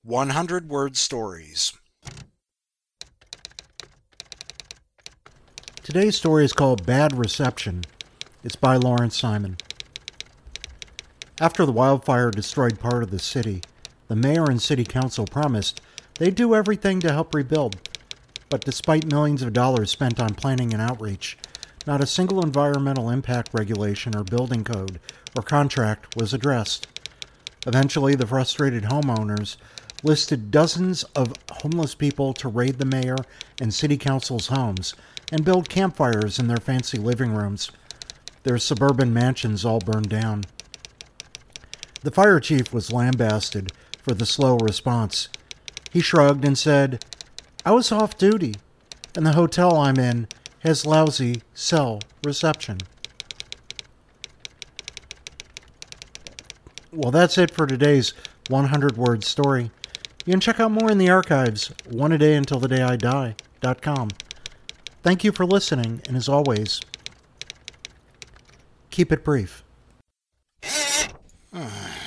100-word stories. Today's story is called Bad Reception. It's by Lawrence Simon. After the wildfire destroyed part of the city, the mayor and city council promised they'd do everything to help rebuild. But despite millions of dollars spent on planning and outreach, not a single environmental impact regulation or building code or contract was addressed. Eventually, the frustrated homeowners listed dozens of homeless people to raid the mayor and city council's homes and build campfires in their fancy living rooms. Their suburban mansions all burned down. The fire chief was lambasted for the slow response. He shrugged and said, "I was off duty, and the hotel I'm in has lousy cell reception." Well, that's it for today's 100-word story. You can check out more in the archives, oneadayuntilthedayidi.com. Thank you for listening, and as always, keep it brief.